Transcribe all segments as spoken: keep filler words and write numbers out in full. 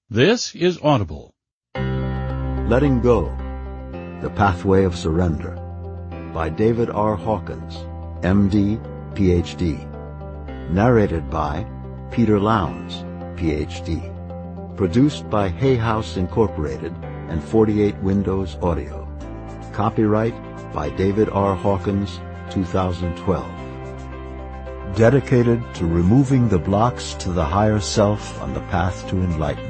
This is Audible. Letting Go, The Pathway of Surrender, by David R. Hawkins, M D, P H D. Narrated by Peter Lowndes, P H D. Produced by Hay House Incorporated and forty-eight Windows Audio. Copyright by David R. Hawkins, two thousand twelve. Dedicated to removing the blocks to the higher self on the path to enlightenment.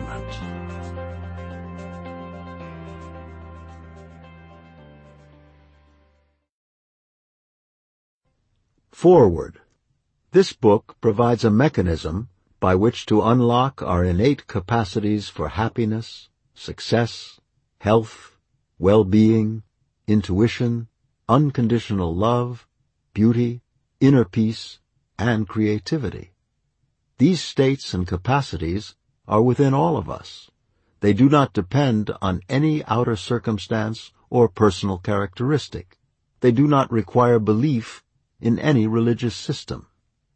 Forward. This book provides a mechanism by which to unlock our innate capacities for happiness, success, health, well-being, intuition, unconditional love, beauty, inner peace, and creativity. These states and capacities are within all of us. They do not depend on any outer circumstance or personal characteristic. They do not require belief in any religious system.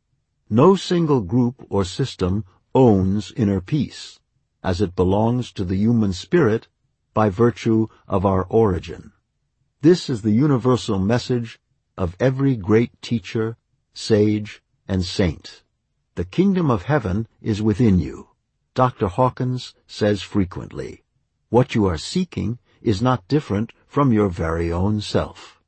No single group or system owns inner peace, as it belongs to the human spirit by virtue of our origin. This is the universal message of every great teacher, sage, and saint. The kingdom of heaven is within you. Doctor Hawkins says frequently, what you are seeking is not different from your very own self.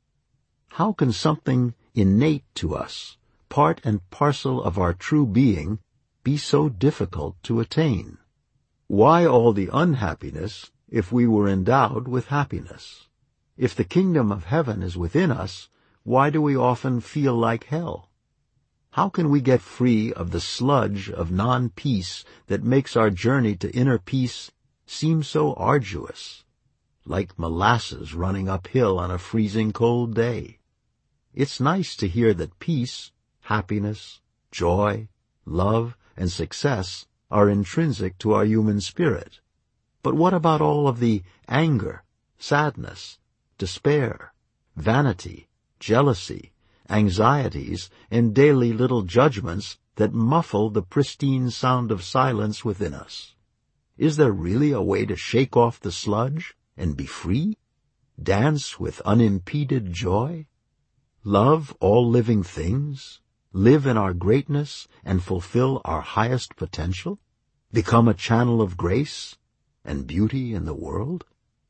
How can something innate to us, part and parcel of our true being, be so difficult to attain? Why all the unhappiness if we were endowed with happiness? If the kingdom of heaven is within us, why do we often feel like hell? How can we get free of the sludge of non-peace that makes our journey to inner peace seem so arduous, like molasses running uphill on a freezing cold day? It's nice to hear that peace, happiness, joy, love, and success are intrinsic to our human spirit. But what about all of the anger, sadness, despair, vanity, jealousy, anxieties, and daily little judgments that muffle the pristine sound of silence within us? Is there really a way to shake off the sludge and be free? Dance with unimpeded joy? Love all living things? Live in our greatness and fulfill our highest potential? Become a channel of grace and beauty in the world?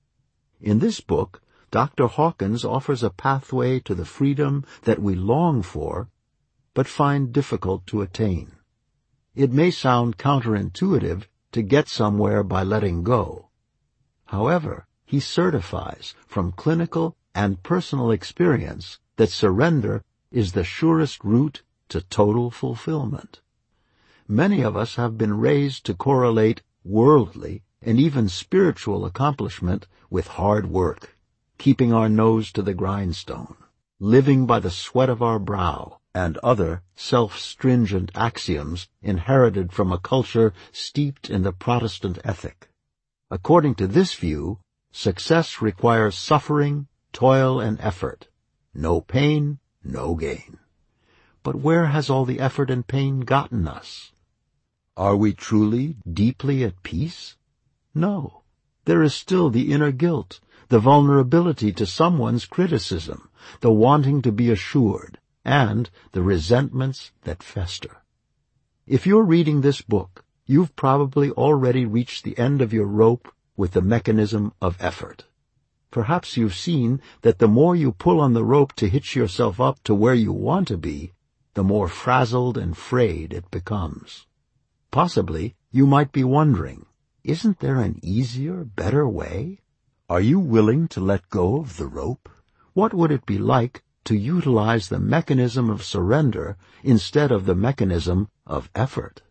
In this book, Doctor Hawkins offers a pathway to the freedom that we long for, but find difficult to attain. It may sound counterintuitive to get somewhere by letting go. However, he certifies from clinical and personal experience that surrender is the surest route to total fulfillment. Many of us have been raised to correlate worldly and even spiritual accomplishment with hard work, keeping our nose to the grindstone, living by the sweat of our brow, and other self-stringent axioms inherited from a culture steeped in the Protestant ethic. According to this view, success requires suffering, toil, and effort. No pain, no gain. But where has all the effort and pain gotten us? Are we truly deeply at peace? No. There is still the inner guilt, the vulnerability to someone's criticism, the wanting to be assured, and the resentments that fester. If you're reading this book, you've probably already reached the end of your rope with the mechanism of effort. Perhaps you've seen that the more you pull on the rope to hitch yourself up to where you want to be, the more frazzled and frayed it becomes. Possibly you might be wondering, isn't there an easier, better way? Are you willing to let go of the rope? What would it be like to utilize the mechanism of surrender instead of the mechanism of effort?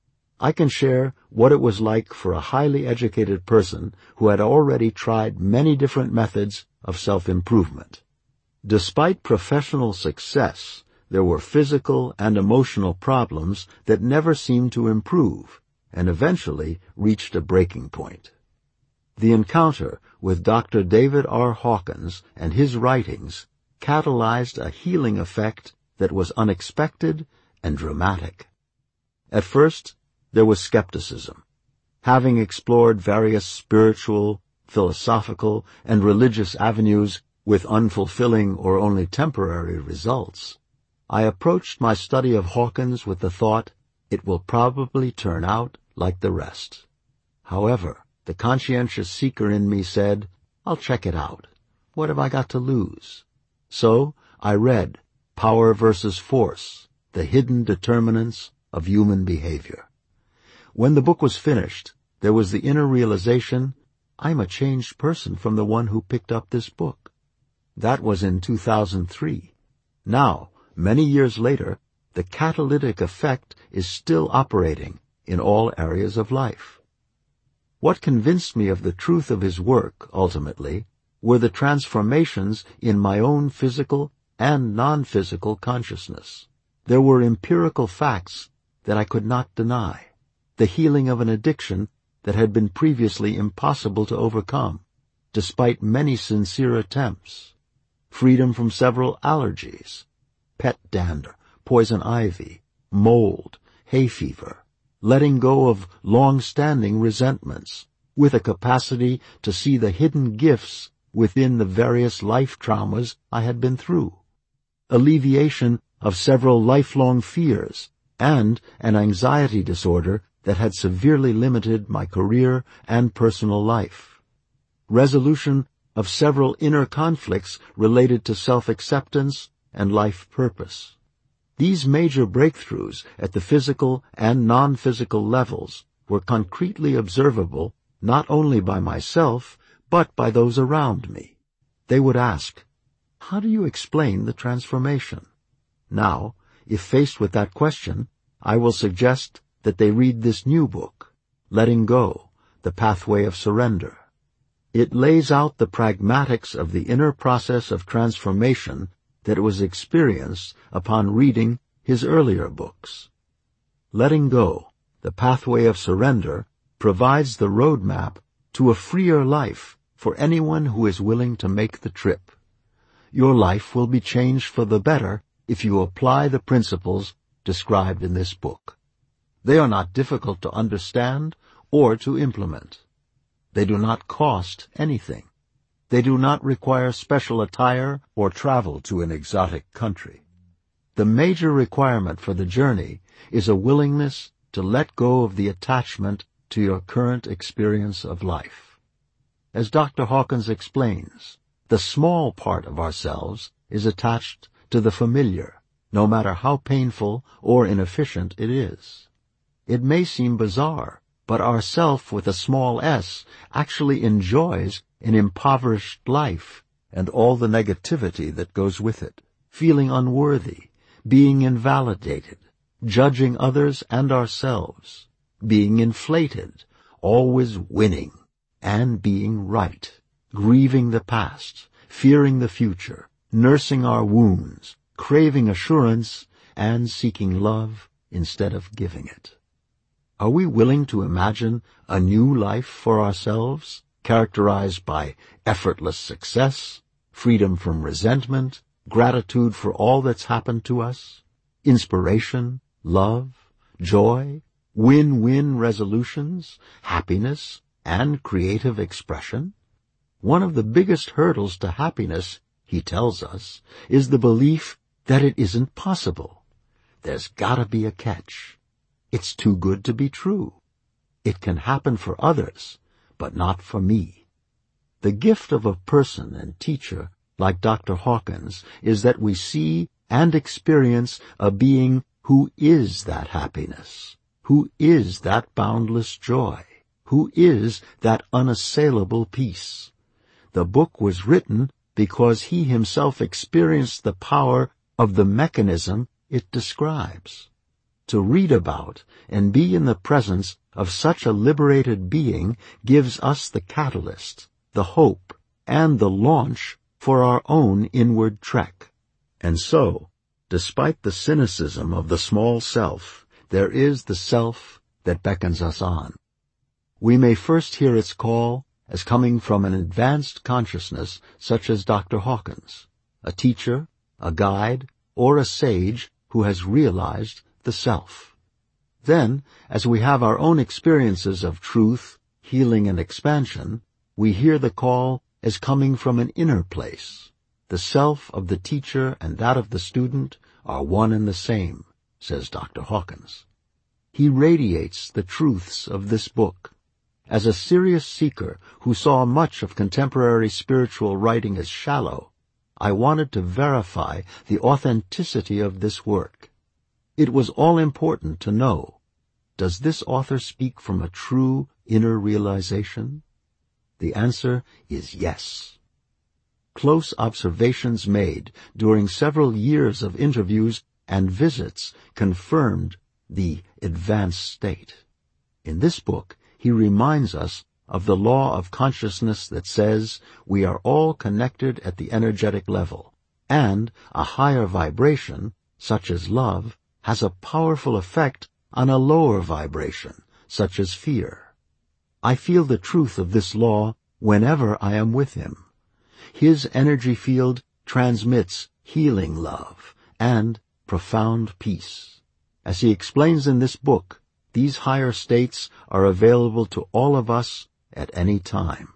I can share what it was like for a highly educated person who had already tried many different methods of self-improvement. Despite professional success, there were physical and emotional problems that never seemed to improve and eventually reached a breaking point. The encounter with Doctor David R. Hawkins and his writings catalyzed a healing effect that was unexpected and dramatic. At first, there was skepticism. Having explored various spiritual, philosophical, and religious avenues with unfulfilling or only temporary results, I approached my study of Hawkins with the thought, it will probably turn out like the rest. However, the conscientious seeker in me said, I'll check it out. What have I got to lose? So I read Power versus Force, The Hidden Determinants of Human Behavior. When the book was finished, there was the inner realization, I'm a changed person from the one who picked up this book. That was in two thousand three. Now, many years later, the catalytic effect is still operating in all areas of life. What convinced me of the truth of his work, ultimately, were the transformations in my own physical and non-physical consciousness. There were empirical facts that I could not deny. The healing of an addiction that had been previously impossible to overcome, despite many sincere attempts. Freedom from several allergies, pet dander, poison ivy, mold, hay fever, letting go of long-standing resentments, with a capacity to see the hidden gifts within the various life traumas I had been through, alleviation of several lifelong fears, and an anxiety disorder that had severely limited my career and personal life, resolution of several inner conflicts related to self-acceptance and life purpose. These major breakthroughs at the physical and non-physical levels were concretely observable not only by myself, but by those around me. They would ask, how do you explain the transformation? Now, if faced with that question, I will suggest that they read this new book, Letting Go, The Pathway of Surrender. It lays out the pragmatics of the inner process of transformation that was experienced upon reading his earlier books. Letting Go, The Pathway of Surrender, provides the roadmap to a freer life for anyone who is willing to make the trip. Your life will be changed for the better if you apply the principles described in this book. They are not difficult to understand or to implement. They do not cost anything. They do not require special attire or travel to an exotic country. The major requirement for the journey is a willingness to let go of the attachment to your current experience of life. As Doctor Hawkins explains, the small part of ourselves is attached to the familiar, no matter how painful or inefficient it is. It may seem bizarre, but our self with a small s actually enjoys an impoverished life and all the negativity that goes with it, feeling unworthy, being invalidated, judging others and ourselves, being inflated, always winning, and being right, grieving the past, fearing the future, nursing our wounds, craving assurance, and seeking love instead of giving it. Are we willing to imagine a new life for ourselves, characterized by effortless success, freedom from resentment, gratitude for all that's happened to us, inspiration, love, joy, win-win resolutions, happiness, and creative expression? One of the biggest hurdles to happiness, he tells us, is the belief that it isn't possible. There's gotta be a catch. It's too good to be true. It can happen for others, but not for me. The gift of a person and teacher like Doctor Hawkins is that we see and experience a being who is that happiness, who is that boundless joy, who is that unassailable peace. The book was written because he himself experienced the power of the mechanism it describes. To read about and be in the presence of such a liberated being gives us the catalyst, the hope, and the launch for our own inward trek. And so, despite the cynicism of the small self, there is the self that beckons us on. We may first hear its call as coming from an advanced consciousness such as Doctor Hawkins, a teacher, a guide, or a sage who has realized the self. Then, as we have our own experiences of truth, healing, and expansion, we hear the call as coming from an inner place. The self of the teacher and that of the student are one and the same, says Doctor Hawkins. He radiates the truths of this book. As a serious seeker who saw much of contemporary spiritual writing as shallow, I wanted to verify the authenticity of this work. It was all-important to know, does this author speak from a true inner realization? The answer is yes. Close observations made during several years of interviews and visits confirmed the advanced state. In this book, he reminds us of the law of consciousness that says we are all connected at the energetic level, and a higher vibration, such as love, has a powerful effect on a lower vibration, such as fear. I feel the truth of this law whenever I am with him. His energy field transmits healing love and profound peace. As he explains in this book, these higher states are available to all of us at any time.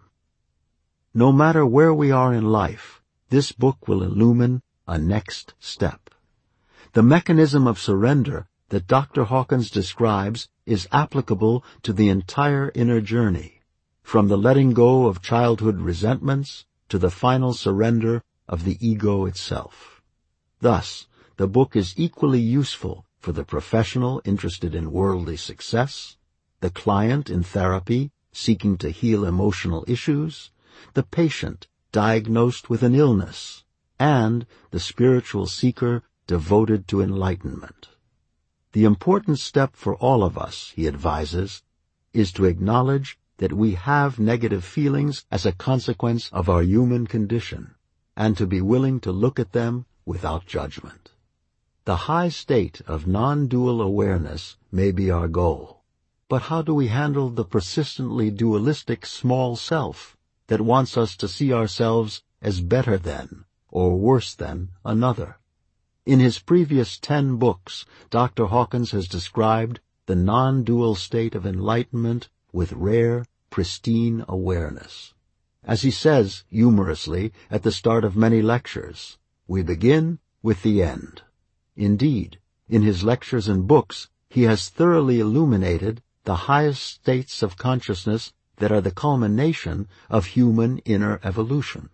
No matter where we are in life, this book will illumine a next step. The mechanism of surrender that Doctor Hawkins describes is applicable to the entire inner journey, from the letting go of childhood resentments to the final surrender of the ego itself. Thus, the book is equally useful for the professional interested in worldly success, the client in therapy seeking to heal emotional issues, the patient diagnosed with an illness, and the spiritual seeker devoted to enlightenment. The important step for all of us, he advises, is to acknowledge that we have negative feelings as a consequence of our human condition, and to be willing to look at them without judgment. The high state of non-dual awareness may be our goal, but how do we handle the persistently dualistic small self that wants us to see ourselves as better than or worse than another? In his previous ten books, Doctor Hawkins has described the non-dual state of enlightenment with rare, pristine awareness. As he says humorously at the start of many lectures, we begin with the end. Indeed, in his lectures and books, he has thoroughly illuminated the highest states of consciousness that are the culmination of human inner evolution.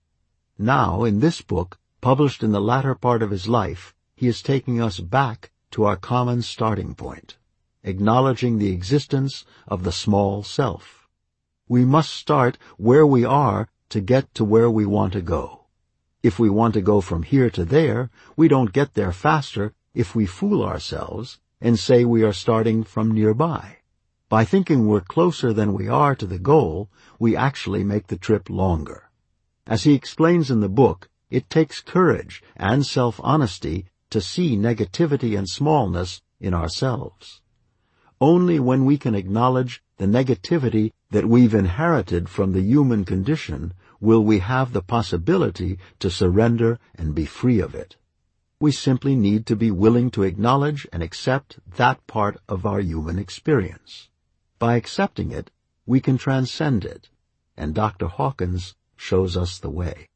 Now, in this book, published in the latter part of his life, he is taking us back to our common starting point, acknowledging the existence of the small self. We must start where we are to get to where we want to go. If we want to go from here to there, we don't get there faster if we fool ourselves and say we are starting from nearby. By thinking we're closer than we are to the goal, we actually make the trip longer. As he explains in the book, it takes courage and self-honesty to see negativity and smallness in ourselves. Only when we can acknowledge the negativity that we've inherited from the human condition will we have the possibility to surrender and be free of it. We simply need to be willing to acknowledge and accept that part of our human experience. By accepting it, we can transcend it, and Doctor Hawkins shows us the way.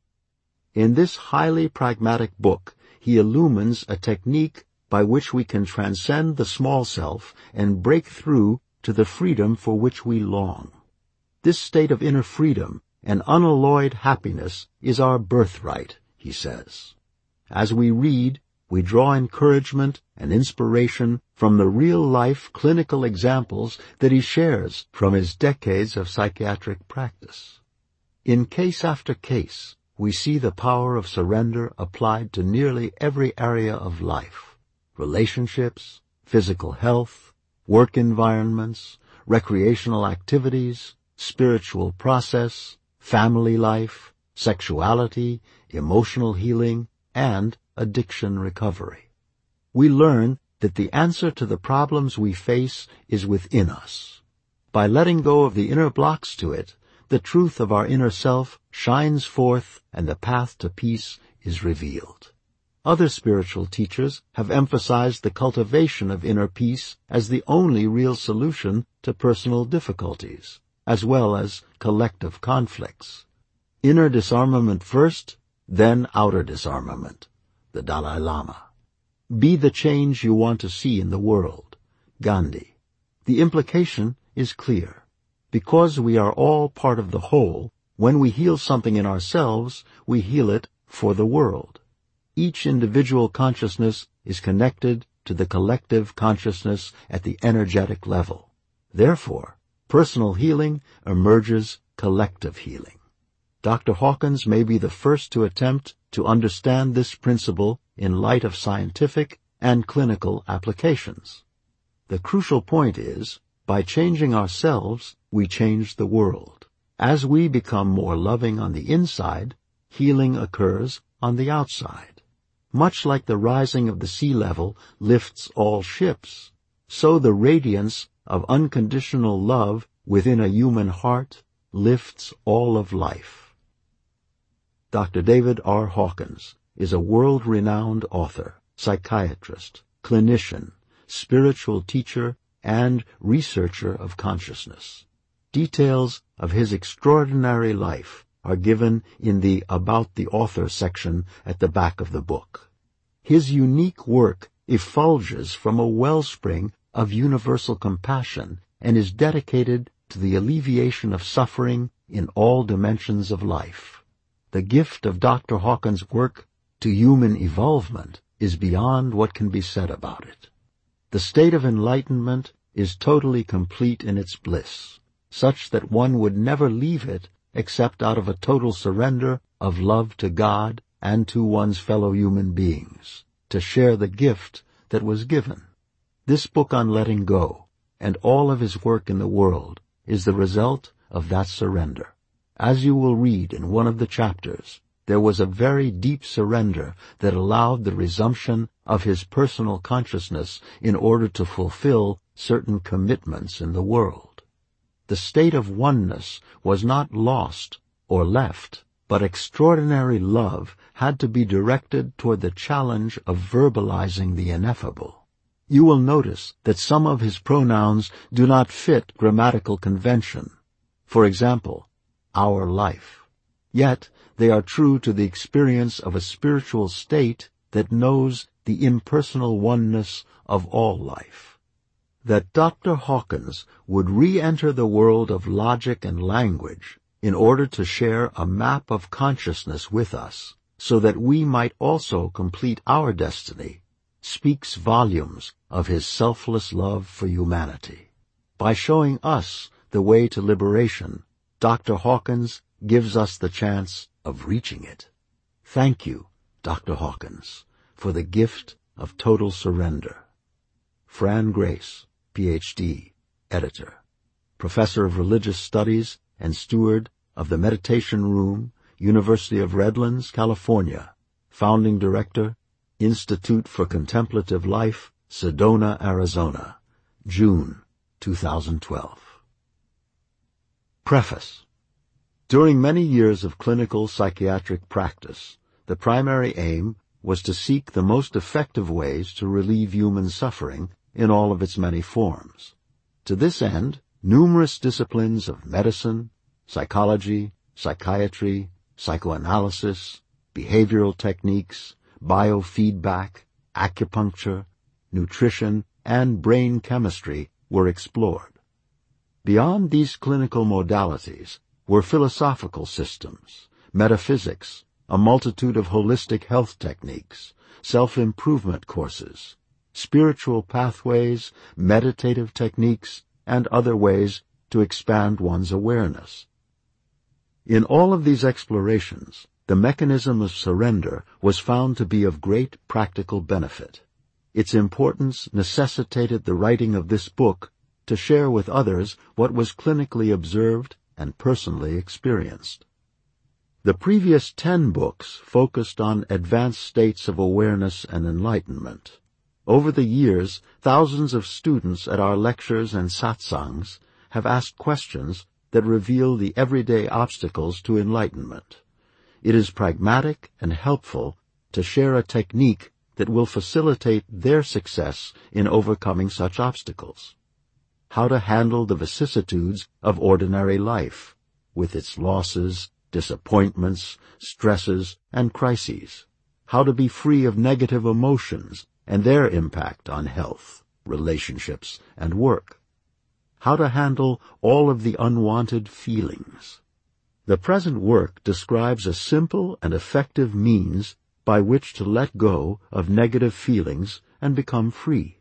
In this highly pragmatic book, he illumines a technique by which we can transcend the small self and break through to the freedom for which we long. This state of inner freedom and unalloyed happiness is our birthright, he says. As we read, we draw encouragement and inspiration from the real-life clinical examples that he shares from his decades of psychiatric practice. In case after case, we see the power of surrender applied to nearly every area of life: relationships, physical health, work environments, recreational activities, spiritual process, family life, sexuality, emotional healing, and addiction recovery. We learn that the answer to the problems we face is within us. By letting go of the inner blocks to it, the truth of our inner self shines forth and the path to peace is revealed. Other spiritual teachers have emphasized the cultivation of inner peace as the only real solution to personal difficulties, as well as collective conflicts. Inner disarmament first, then outer disarmament. The Dalai Lama. Be the change you want to see in the world. Gandhi. The implication is clear. Because we are all part of the whole, when we heal something in ourselves, we heal it for the world. Each individual consciousness is connected to the collective consciousness at the energetic level. Therefore, personal healing emerges collective healing. Doctor Hawkins may be the first to attempt to understand this principle in light of scientific and clinical applications. The crucial point is, by changing ourselves, we change the world. As we become more loving on the inside, healing occurs on the outside. Much like the rising of the sea level lifts all ships, so the radiance of unconditional love within a human heart lifts all of life. Doctor David R. Hawkins is a world-renowned author, psychiatrist, clinician, spiritual teacher, and researcher of consciousness. Details of his extraordinary life are given in the About the Author section at the back of the book. His unique work effulges from a wellspring of universal compassion and is dedicated to the alleviation of suffering in all dimensions of life. The gift of Doctor Hawkins' work to human evolvement is beyond what can be said about it. The state of enlightenment is totally complete in its bliss, such that one would never leave it except out of a total surrender of love to God and to one's fellow human beings, to share the gift that was given. This book on letting go, and all of his work in the world, is the result of that surrender. As you will read in one of the chapters, there was a very deep surrender that allowed the resumption of his personal consciousness in order to fulfill certain commitments in the world. The state of oneness was not lost or left, but extraordinary love had to be directed toward the challenge of verbalizing the ineffable. You will notice that some of his pronouns do not fit grammatical convention. For example, our life. Yet they are true to the experience of a spiritual state that knows the impersonal oneness of all life. That Doctor Hawkins would re-enter the world of logic and language in order to share a map of consciousness with us, so that we might also complete our destiny, speaks volumes of his selfless love for humanity. By showing us the way to liberation, Doctor Hawkins gives us the chance of reaching it. Thank you, Doctor Hawkins, for the gift of total surrender. Fran Grace, P H D, Editor, Professor of Religious Studies and Steward of the Meditation Room, University of Redlands, California. Founding Director, Institute for Contemplative Life, Sedona, Arizona. June two thousand twelve. Preface. During many years of clinical psychiatric practice, the primary aim was to seek the most effective ways to relieve human suffering in all of its many forms. To this end, numerous disciplines of medicine, psychology, psychiatry, psychoanalysis, behavioral techniques, biofeedback, acupuncture, nutrition, and brain chemistry were explored. Beyond these clinical modalities were philosophical systems, metaphysics, a multitude of holistic health techniques, self-improvement courses, spiritual pathways, meditative techniques, and other ways to expand one's awareness. In all of these explorations, the mechanism of surrender was found to be of great practical benefit. Its importance necessitated the writing of this book to share with others what was clinically observed and personally experienced. The previous ten books focused on advanced states of awareness and enlightenment. Over the years, thousands of students at our lectures and satsangs have asked questions that reveal the everyday obstacles to enlightenment. It is pragmatic and helpful to share a technique that will facilitate their success in overcoming such obstacles. How to handle the vicissitudes of ordinary life, with its losses, disappointments, stresses, and crises. How to be free of negative emotions and their impact on health, relationships, and work. How to handle all of the unwanted feelings. The present work describes a simple and effective means by which to let go of negative feelings and become free.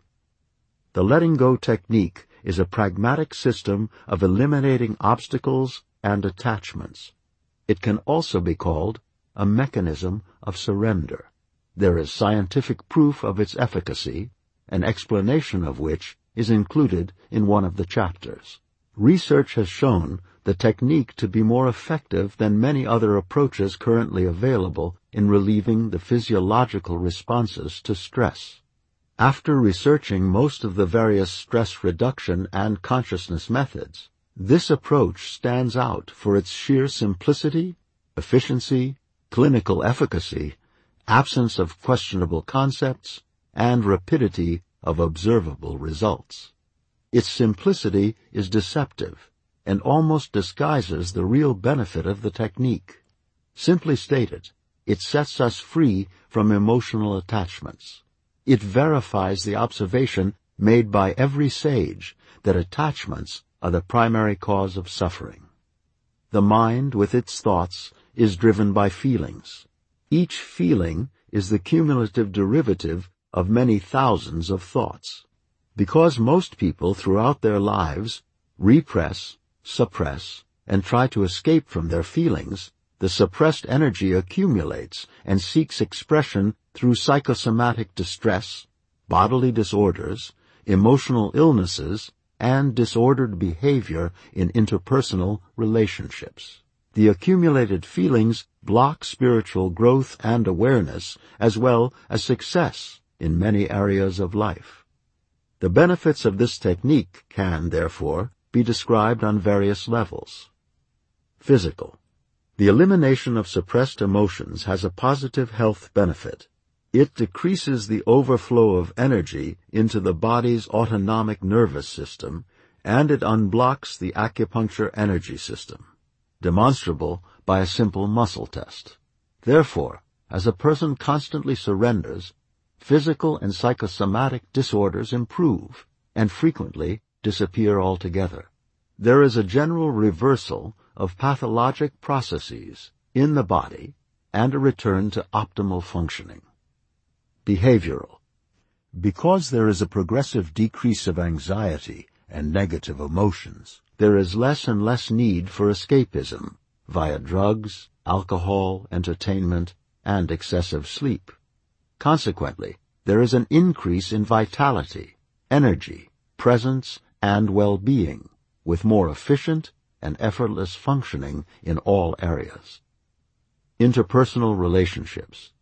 The letting go technique is a pragmatic system of eliminating obstacles and attachments. It can also be called a mechanism of surrender. There is scientific proof of its efficacy, an explanation of which is included in one of the chapters. Research has shown the technique to be more effective than many other approaches currently available in relieving the physiological responses to stress. After researching most of the various stress reduction and consciousness methods, this approach stands out for its sheer simplicity, efficiency, clinical efficacy, absence of questionable concepts, and rapidity of observable results. Its simplicity is deceptive and almost disguises the real benefit of the technique. Simply stated, it sets us free from emotional attachments. It verifies the observation made by every sage that attachments are the primary cause of suffering. The mind, with its thoughts, is driven by feelings. Each feeling is the cumulative derivative of many thousands of thoughts. Because most people throughout their lives repress, suppress, and try to escape from their feelings, the suppressed energy accumulates and seeks expression through psychosomatic distress, bodily disorders, emotional illnesses, and disordered behavior in interpersonal relationships. The accumulated feelings block spiritual growth and awareness, as well as success in many areas of life. The benefits of this technique can, therefore, be described on various levels. Physical. The elimination of suppressed emotions has a positive health benefit. It decreases the overflow of energy into the body's autonomic nervous system, and it unblocks the acupuncture energy system, demonstrable by a simple muscle test. Therefore, as a person constantly surrenders, physical and psychosomatic disorders improve and frequently disappear altogether. There is a general reversal of pathologic processes in the body and a return to optimal functioning. Behavioral. Because there is a progressive decrease of anxiety and negative emotions, there is less and less need for escapism via drugs, alcohol, entertainment, and excessive sleep. Consequently, there is an increase in vitality, energy, presence, and well-being, with more efficient and effortless functioning in all areas. Interpersonal relationships.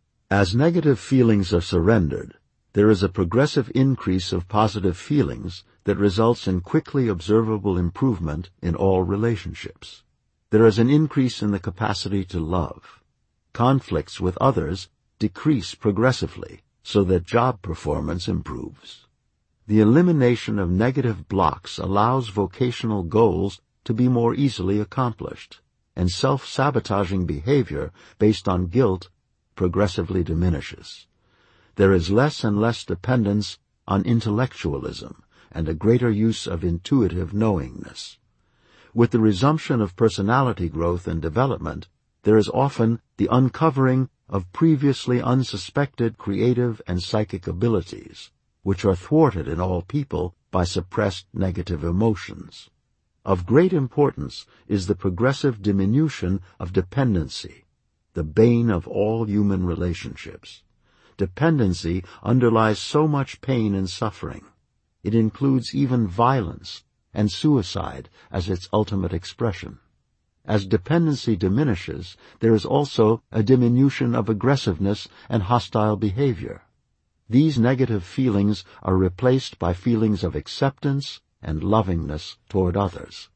As negative feelings are surrendered, there is a progressive increase of positive feelings that results in quickly observable improvement in all relationships. There is an increase in the capacity to love. Conflicts with others decrease progressively so that job performance improves. The elimination of negative blocks allows vocational goals to be more easily accomplished, and self-sabotaging behavior based on guilt progressively diminishes. There is less and less dependence on intellectualism and a greater use of intuitive knowingness. With the resumption of personality growth and development, there is often the uncovering of previously unsuspected creative and psychic abilities, which are thwarted in all people by suppressed negative emotions. Of great importance is the progressive diminution of dependency, the bane of all human relationships. Dependency underlies so much pain and suffering. It includes even violence and suicide as its ultimate expression. As dependency diminishes, there is also a diminution of aggressiveness and hostile behavior. These negative feelings are replaced by feelings of acceptance and lovingness toward others.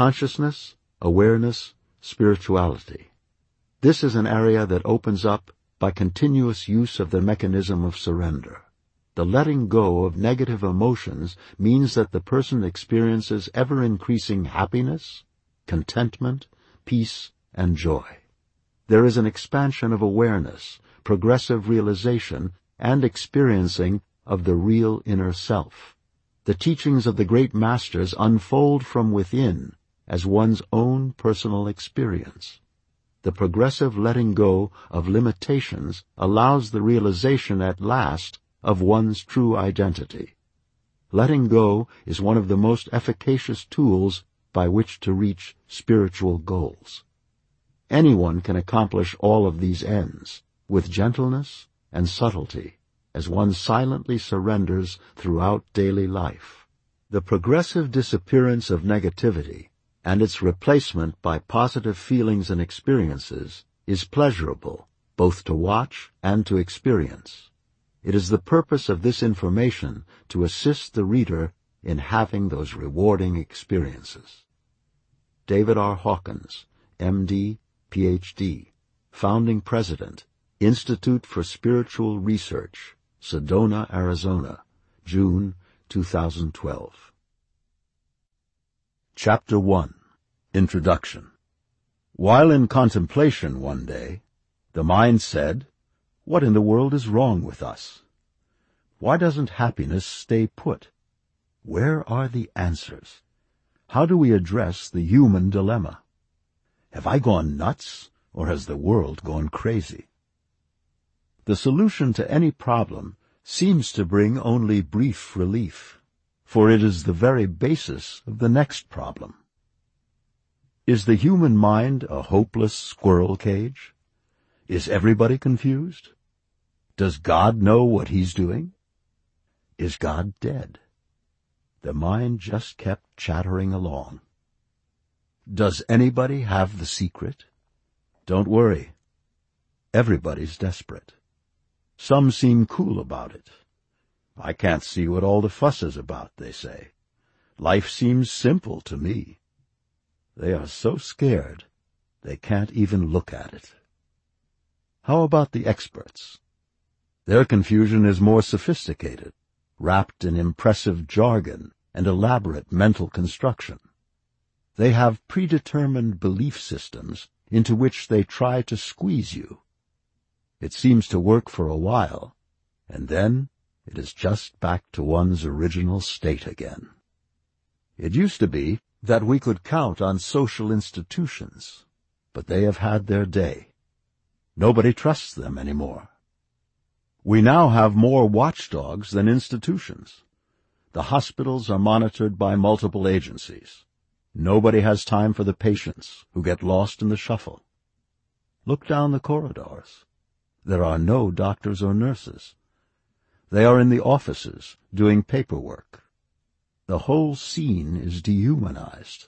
Consciousness, awareness, spirituality. This is an area that opens up by continuous use of the mechanism of surrender. The letting go of negative emotions means that the person experiences ever-increasing happiness, contentment, peace, and joy. There is an expansion of awareness, progressive realization, and experiencing of the real inner self. The teachings of the great masters unfold from within as one's own personal experience. The progressive letting go of limitations allows the realization at last of one's true identity. Letting go is one of the most efficacious tools by which to reach spiritual goals. Anyone can accomplish all of these ends with gentleness and subtlety as one silently surrenders throughout daily life. The progressive disappearance of negativity and its replacement by positive feelings and experiences is pleasurable both to watch and to experience. It is the purpose of this information to assist the reader in having those rewarding experiences. David R. Hawkins, M D, P H D, Founding President, Institute for Spiritual Research, Sedona, Arizona, June two thousand twelve. Chapter one. Introduction. While in contemplation one day, the mind said, "What in the world is wrong with us? Why doesn't happiness stay put? Where are the answers? How do we address the human dilemma? Have I gone nuts, or has the world gone crazy?" The solution to any problem seems to bring only brief relief, for it is the very basis of the next problem. Is the human mind a hopeless squirrel cage? Is everybody confused? Does God know what he's doing? Is God dead? The mind just kept chattering along. Does anybody have the secret? Don't worry. Everybody's desperate. Some seem cool about it. I can't see what all the fuss is about, they say. Life seems simple to me. They are so scared, they can't even look at it. How about the experts? Their confusion is more sophisticated, wrapped in impressive jargon and elaborate mental construction. They have predetermined belief systems into which they try to squeeze you. It seems to work for a while, and then it is just back to one's original state again. It used to be that we could count on social institutions, but they have had their day. Nobody trusts them anymore. We now have more watchdogs than institutions. The hospitals are monitored by multiple agencies. Nobody has time for the patients who get lost in the shuffle. Look down the corridors. There are no doctors or nurses. They are in the offices doing paperwork. The whole scene is dehumanized.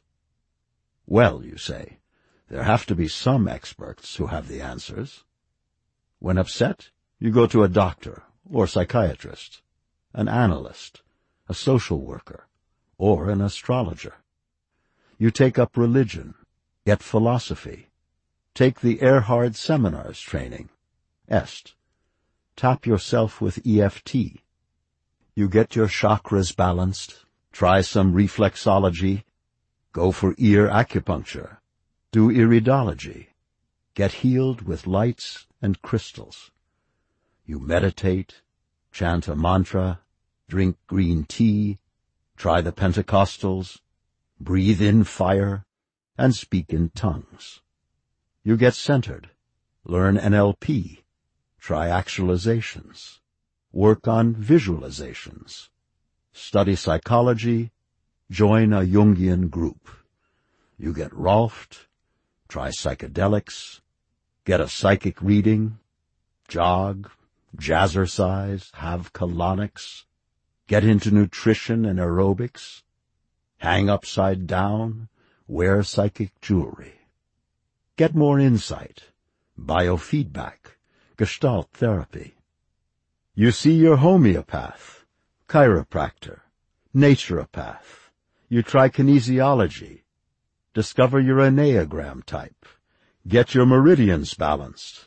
Well, you say, there have to be some experts who have the answers. When upset, you go to a doctor or psychiatrist, an analyst, a social worker, or an astrologer. You take up religion, get philosophy, take the Erhard Seminars training, E S T, tap yourself with E F T. You get your chakras balanced, try some reflexology, go for ear acupuncture, do iridology, get healed with lights and crystals. You meditate, chant a mantra, drink green tea, try the Pentecostals, breathe in fire, and speak in tongues. You get centered, learn N L P, try actualizations, work on visualizations, study psychology, join a Jungian group. You get Rolfed, try psychedelics, get a psychic reading, jog, jazzercise, have colonics, get into nutrition and aerobics, hang upside down, wear psychic jewelry. Get more insight, biofeedback, Gestalt therapy. You see your homeopath, chiropractor, naturopath. You try kinesiology, discover your Enneagram type, get your meridians balanced,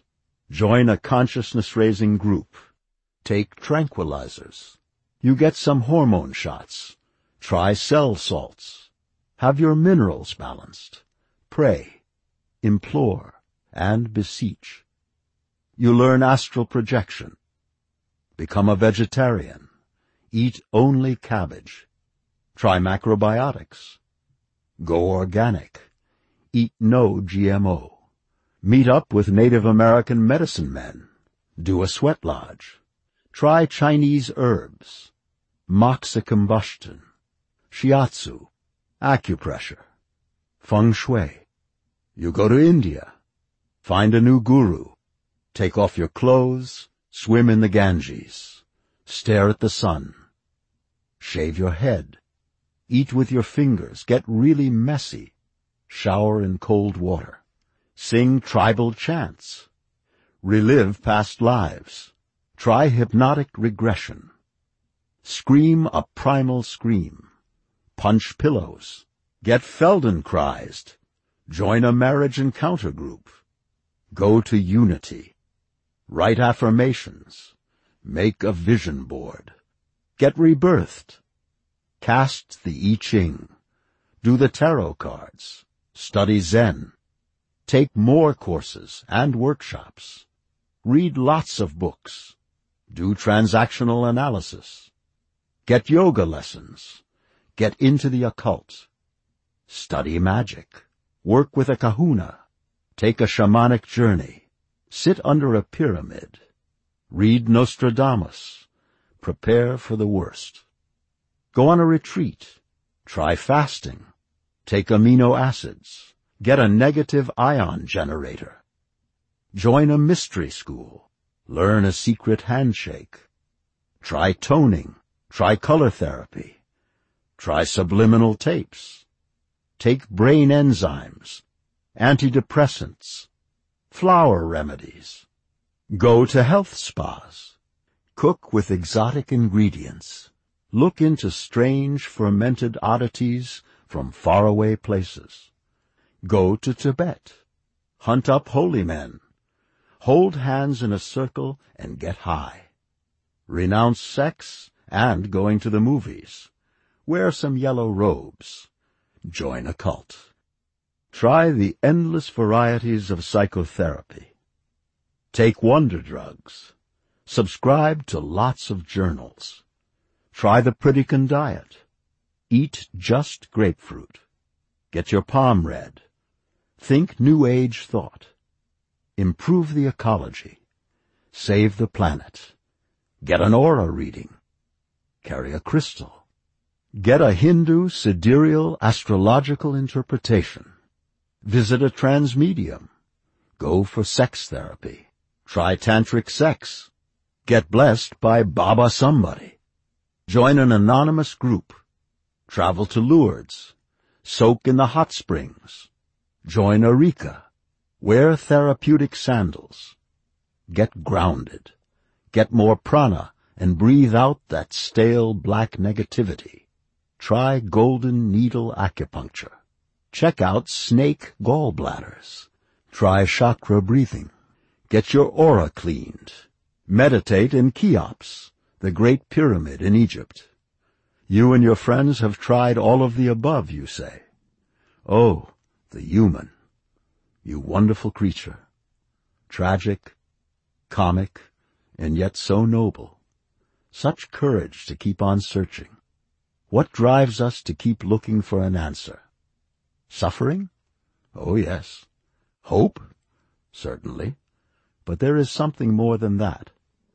Join a consciousness-raising group. Take tranquilizers. You get some hormone shots. Try cell salts. Have your minerals balanced. Pray, implore, and beseech. You learn astral projection. Become a vegetarian. Eat only cabbage. Try macrobiotics. Go organic. Eat no G M O. Meet up with Native American medicine men. Do a sweat lodge. Try Chinese herbs. Moxocombustion. Shiatsu. Acupressure. Feng Shui. You go to India. Find a new guru. Take off your clothes. Swim in the Ganges. Stare at the sun. Shave your head. Eat with your fingers. Get really messy. Shower in cold water. Sing tribal chants. Relive past lives. Try hypnotic regression. Scream a primal scream. Punch pillows. Get Feldenkrais. Join a marriage encounter group. Go to Unity. Write affirmations. Make a vision board. Get rebirthed. Cast the I Ching. Do the tarot cards. Study Zen. Take more courses and workshops. Read lots of books. Do transactional analysis. Get yoga lessons. Get into the occult. Study magic. Work with a kahuna. Take a shamanic journey. Sit under a pyramid. Read Nostradamus. Prepare for the worst. Go on a retreat. Try fasting. Take amino acids. Get a negative ion generator. Join a mystery school. Learn a secret handshake. Try toning. Try color therapy. Try subliminal tapes. Take brain enzymes, antidepressants, flower remedies. Go to health spas. Cook with exotic ingredients. Look into strange fermented oddities from faraway places. Go to Tibet. Hunt up holy men. Hold hands in a circle and get high. Renounce sex and going to the movies. Wear some yellow robes. Join a cult. Try the endless varieties of psychotherapy. Take wonder drugs. Subscribe to lots of journals. Try the Pritikin diet. Eat just grapefruit. Get your palm read. Think New Age thought. Improve the ecology. Save the planet. Get an aura reading. Carry a crystal. Get a Hindu sidereal astrological interpretation. Visit a trans medium. Go for sex therapy. Try tantric sex. Get blessed by Baba somebody. Join an anonymous group. Travel to Lourdes. Soak in the hot springs. Join Eureka. Wear therapeutic sandals. Get grounded. Get more prana and breathe out that stale black negativity. Try golden needle acupuncture. Check out snake gallbladders. Try chakra breathing. Get your aura cleaned. Meditate in Cheops, the Great Pyramid in Egypt. You and your friends have tried all of the above, you say. Oh, the human. You wonderful creature. Tragic, comic, and yet so noble. Such courage to keep on searching. What drives us to keep looking for an answer? Suffering? Oh, yes. Hope? Certainly. But there is something more than that.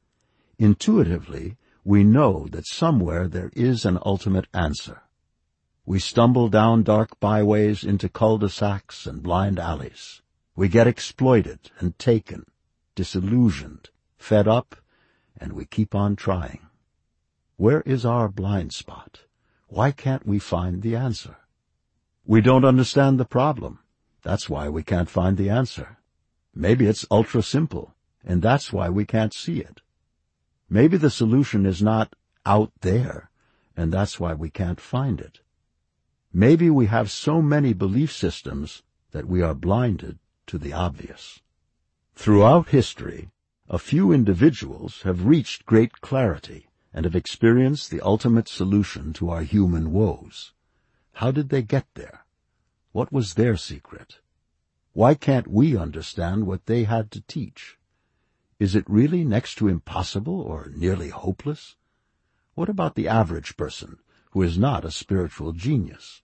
Intuitively, we know that somewhere there is an ultimate answer. We stumble down dark byways into cul-de-sacs and blind alleys. We get exploited and taken, disillusioned, fed up, and we keep on trying. Where is our blind spot? Why can't we find the answer? We don't understand the problem. That's why we can't find the answer. Maybe it's ultra simple, and that's why we can't see it. Maybe the solution is not out there, and that's why we can't find it. Maybe we have so many belief systems that we are blinded to the obvious. Throughout history, a few individuals have reached great clarity and have experienced the ultimate solution to our human woes. How did they get there? What was their secret? Why can't we understand what they had to teach? Is it really next to impossible or nearly hopeless? What about the average person who is not a spiritual genius?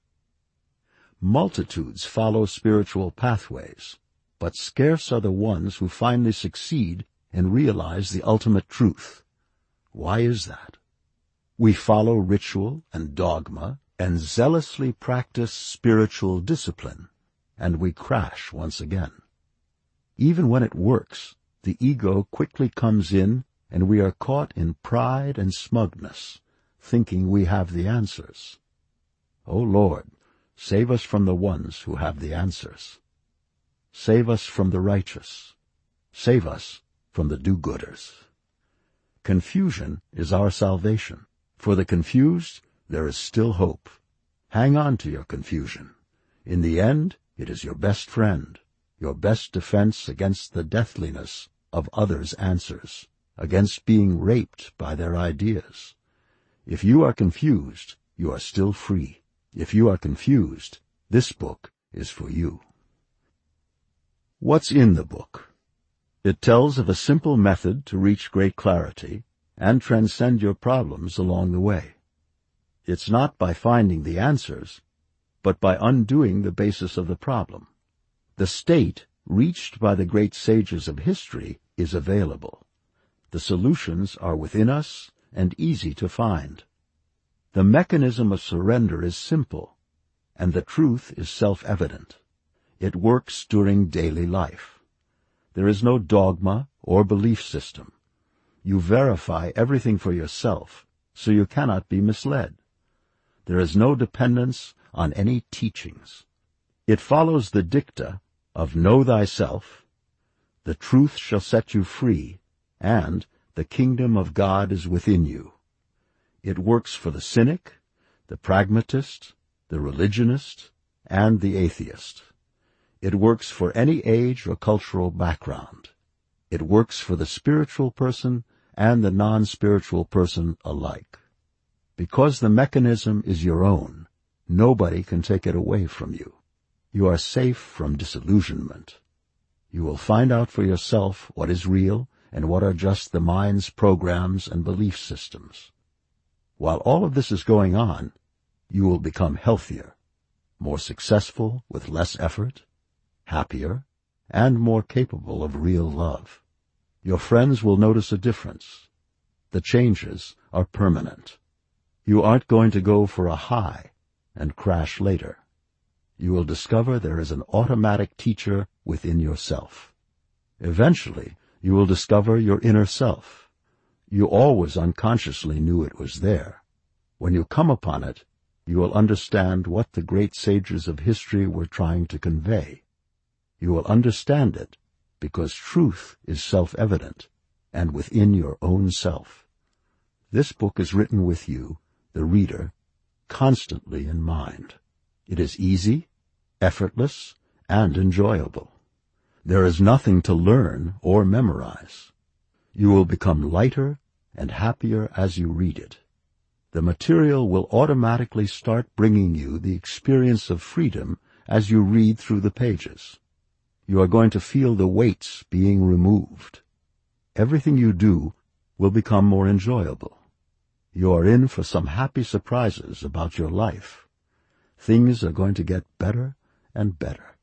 Multitudes follow spiritual pathways, but scarce are the ones who finally succeed and realize the ultimate truth. Why is that? We follow ritual and dogma and zealously practice spiritual discipline, and we crash once again. Even when it works, the ego quickly comes in and we are caught in pride and smugness, thinking we have the answers. O Lord, save us from the ones who have the answers. Save us from the righteous. Save us from the do-gooders. Confusion is our salvation. For the confused, there is still hope. Hang on to your confusion. In the end, it is your best friend, your best defense against the deathliness of others' answers, against being raped by their ideas. If you are confused, you are still free. If you are confused, this book is for you. What's in the book? It tells of a simple method to reach great clarity and transcend your problems along the way. It's not by finding the answers, but by undoing the basis of the problem. The state reached by the great sages of history is available. The solutions are within us and easy to find. The mechanism of surrender is simple, and the truth is self-evident. It works during daily life. There is no dogma or belief system. You verify everything for yourself, so you cannot be misled. There is no dependence on any teachings. It follows the dicta of know thyself, the truth shall set you free, and the kingdom of God is within you. It works for the cynic, the pragmatist, the religionist, and the atheist. It works for any age or cultural background. It works for the spiritual person and the non-spiritual person alike. Because the mechanism is your own, nobody can take it away from you. You are safe from disillusionment. You will find out for yourself what is real and what are just the mind's programs and belief systems. While all of this is going on, you will become healthier, more successful with less effort, happier, and more capable of real love. Your friends will notice a difference. The changes are permanent. You aren't going to go for a high and crash later. You will discover there is an automatic teacher within yourself. Eventually, you will discover your inner self. You always unconsciously knew it was there. When you come upon it, you will understand what the great sages of history were trying to convey. You will understand it because truth is self-evident and within your own self. This book is written with you, the reader, constantly in mind. It is easy, effortless, and enjoyable. There is nothing to learn or memorize. You will become lighter and happier as you read it. The material will automatically start bringing you the experience of freedom as you read through the pages. You are going to feel the weights being removed. Everything you do will become more enjoyable. You are in for some happy surprises about your life. Things are going to get better and better.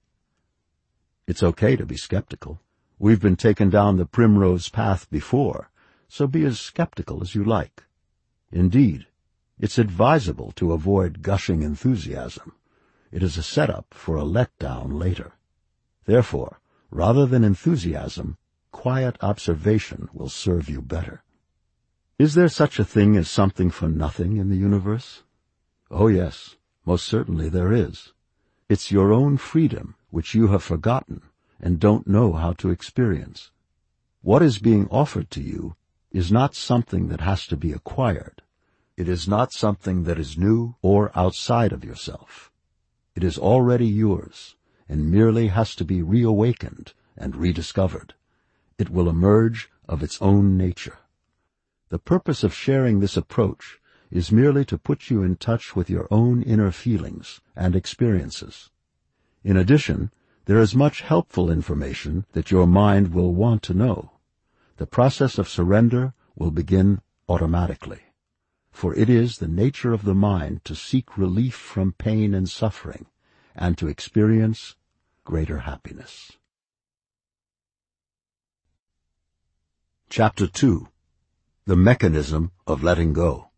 It's okay to be skeptical. We've been taken down the primrose path before, so be as skeptical as you like. Indeed, it's advisable to avoid gushing enthusiasm. It is a setup for a letdown later. Therefore, rather than enthusiasm, quiet observation will serve you better. Is there such a thing as something for nothing in the universe? Oh yes, most certainly there is. It's your own freedom which you have forgotten and don't know how to experience. What is being offered to you is not something that has to be acquired. It is not something that is new or outside of yourself. It is already yours and merely has to be reawakened and rediscovered. it will emerge of its own nature. The purpose of sharing this approach is merely to put you in touch with your own inner feelings and experiences. In addition, there is much helpful information that your mind will want to know. The process of surrender will begin automatically, for it is the nature of the mind to seek relief from pain and suffering and to experience greater happiness. Chapter two. The Mechanism of Letting Go.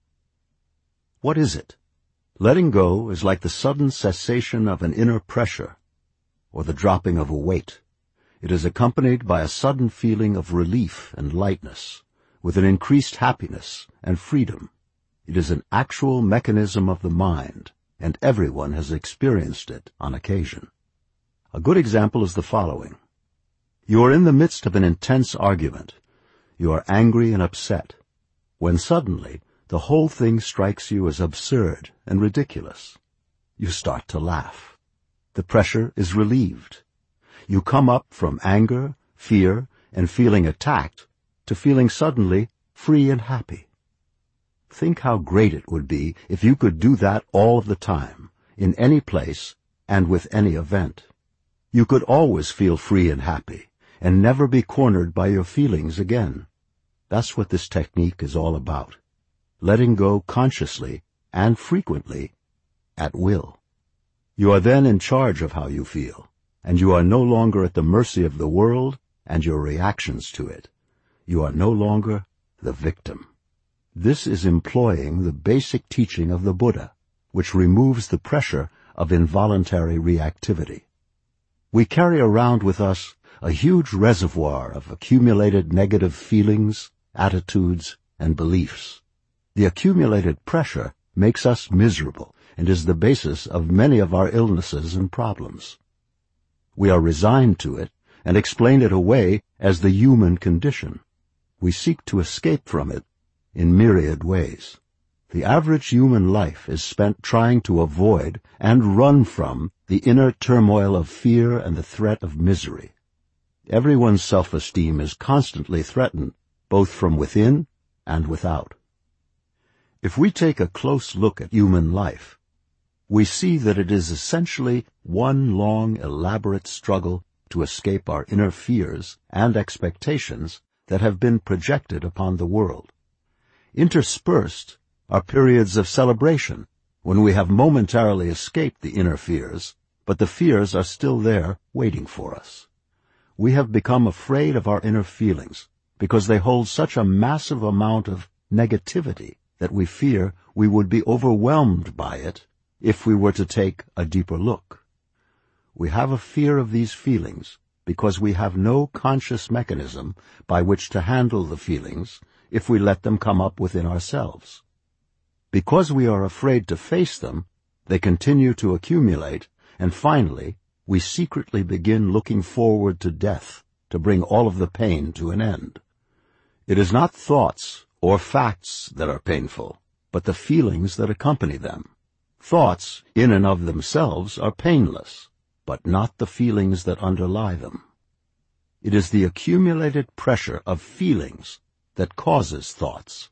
What is it? Letting go is like the sudden cessation of an inner pressure or the dropping of a weight. It is accompanied by a sudden feeling of relief and lightness, with an increased happiness and freedom. It is an actual mechanism of the mind, and everyone has experienced it on occasion. A good example is the following. You are in the midst of an intense argument. You are angry and upset, when suddenly the whole thing strikes you as absurd and ridiculous. You start to laugh. The pressure is relieved. You come up from anger, fear, and feeling attacked to feeling suddenly free and happy. Think how great it would be if you could do that all of the time, in any place, and with any event. You could always feel free and happy, and never be cornered by your feelings again. That's what this technique is all about. Letting go consciously and frequently, at will. You are then in charge of how you feel, and you are no longer at the mercy of the world and your reactions to it. You are no longer the victim. This is employing the basic teaching of the Buddha, which removes the pressure of involuntary reactivity. We carry around with us a huge reservoir of accumulated negative feelings, attitudes, and beliefs. The accumulated pressure makes us miserable and is the basis of many of our illnesses and problems. We are resigned to it and explain it away as the human condition. We seek to escape from it in myriad ways. The average human life is spent trying to avoid and run from the inner turmoil of fear and the threat of misery. Everyone's self-esteem is constantly threatened, both from within and without. If we take a close look at human life, we see that it is essentially one long, elaborate struggle to escape our inner fears and expectations that have been projected upon the world. Interspersed are periods of celebration when we have momentarily escaped the inner fears, but the fears are still there waiting for us. We have become afraid of our inner feelings because they hold such a massive amount of negativity that we fear we would be overwhelmed by it if we were to take a deeper look. We have a fear of these feelings because we have no conscious mechanism by which to handle the feelings if we let them come up within ourselves. Because we are afraid to face them, they continue to accumulate, and finally, we secretly begin looking forward to death to bring all of the pain to an end. It is not thoughts or facts that are painful, but the feelings that accompany them. Thoughts, in and of themselves, are painless, but not the feelings that underlie them. It is the accumulated pressure of feelings that causes thoughts.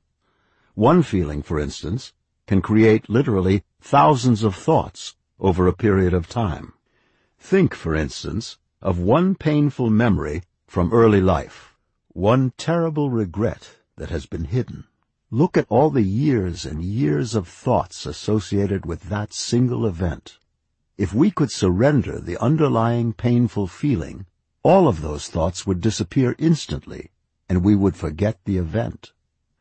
One feeling, for instance, can create literally thousands of thoughts over a period of time. Think, for instance, of one painful memory from early life, one terrible regret that has been hidden. Look at all the years and years of thoughts associated with that single event. If we could surrender the underlying painful feeling, all of those thoughts would disappear instantly, and we would forget the event.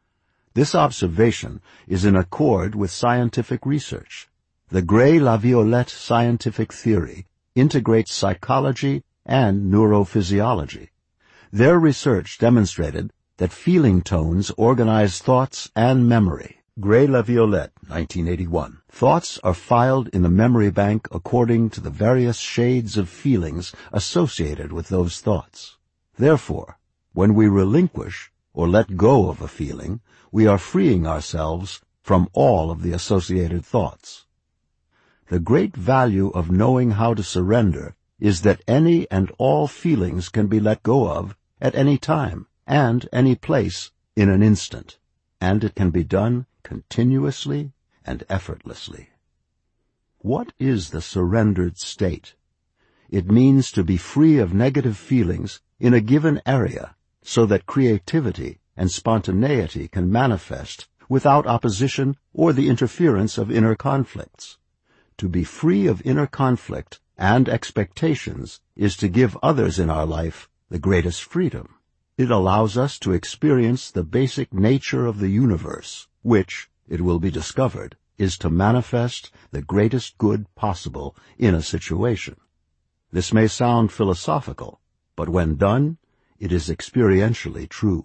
This observation is in accord with scientific research. The Gray-LaViolette scientific theory integrates psychology and neurophysiology. Their research demonstrated that feeling tones organize thoughts and memory. Gray-LaViolette, nineteen eighty-one. Thoughts are filed in the memory bank according to the various shades of feelings associated with those thoughts. Therefore, when we relinquish or let go of a feeling, we are freeing ourselves from all of the associated thoughts. The great value of knowing how to surrender is that any and all feelings can be let go of at any time and any place in an instant, and it can be done continuously and effortlessly. What is the surrendered state? It means to be free of negative feelings in a given area so that creativity and spontaneity can manifest without opposition or the interference of inner conflicts. To be free of inner conflict and expectations is to give others in our life the greatest freedom. It allows us to experience the basic nature of the universe, which, it will be discovered, is to manifest the greatest good possible in a situation. This may sound philosophical, but when done, it is experientially true.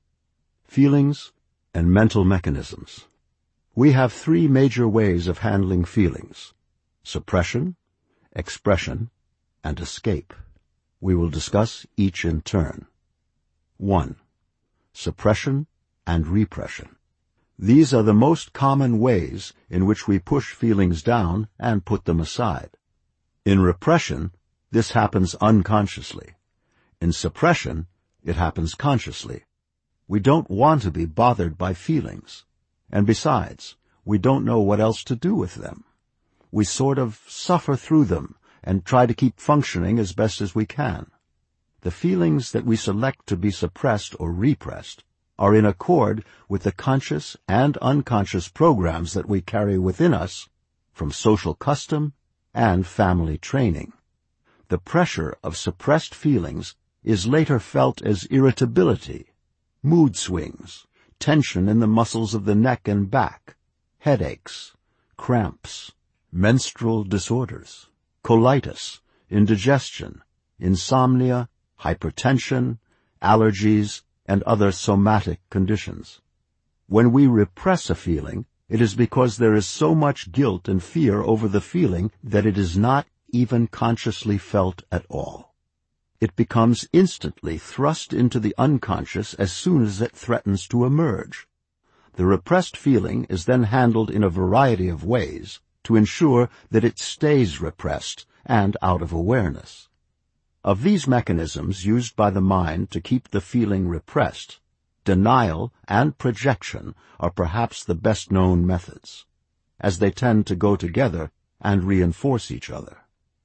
Feelings and mental mechanisms. We have three major ways of handling feelings: suppression, expression, and escape. We will discuss each in turn. One. Suppression and repression. These are the most common ways in which we push feelings down and put them aside. In repression, this happens unconsciously. In suppression, it happens consciously. We don't want to be bothered by feelings, and besides, we don't know what else to do with them. We sort of suffer through them and try to keep functioning as best as we can. The feelings that we select to be suppressed or repressed are in accord with the conscious and unconscious programs that we carry within us from social custom and family training. The pressure of suppressed feelings is later felt as irritability, mood swings, tension in the muscles of the neck and back, headaches, cramps, menstrual disorders, colitis, indigestion, insomnia, hypertension, allergies, and other somatic conditions. When we repress a feeling, it is because there is so much guilt and fear over the feeling that it is not even consciously felt at all. It becomes instantly thrust into the unconscious as soon as it threatens to emerge. The repressed feeling is then handled in a variety of ways to ensure that it stays repressed and out of awareness. Of these mechanisms used by the mind to keep the feeling repressed, denial and projection are perhaps the best-known methods, as they tend to go together and reinforce each other.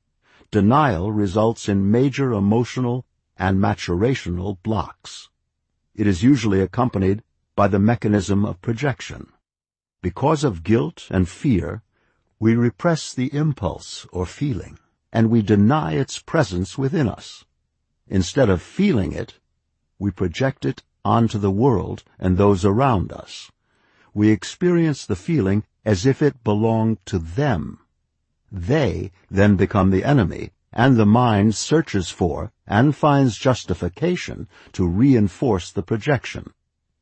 Denial results in major emotional and maturational blocks. It is usually accompanied by the mechanism of projection. Because of guilt and fear, we repress the impulse or feeling, and we deny its presence within us. Instead of feeling it, we project it onto the world and those around us. We experience the feeling as if it belonged to them. They then become the enemy, and the mind searches for and finds justification to reinforce the projection.